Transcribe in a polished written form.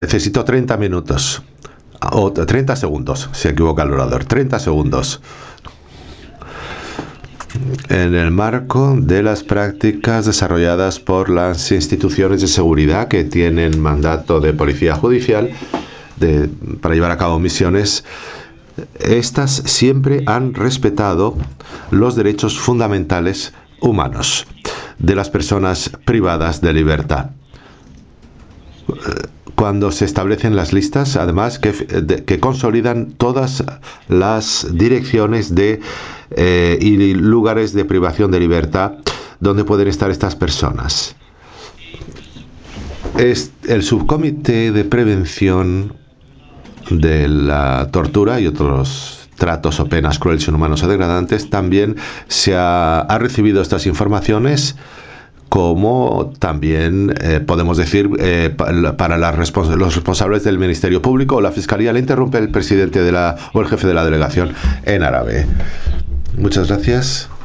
Necesito 30 minutos. O 30 segundos. Se equivoca el orador. 30 segundos. En el marco de las prácticas desarrolladas por las instituciones de seguridad que tienen mandato de policía judicial para llevar a cabo misiones, estas siempre han respetado los derechos fundamentales humanos de las personas privadas de libertad. Cuando se establecen las listas, además, que consolidan todas las direcciones y lugares de privación de libertad donde pueden estar estas personas. El subcomité de prevención de la tortura y otros tratos o penas crueles, inhumanos o degradantes también ha recibido estas informaciones, como también podemos decir para los responsables del Ministerio Público o la Fiscalía. Le interrumpe el presidente o el jefe de la delegación en árabe. Muchas gracias.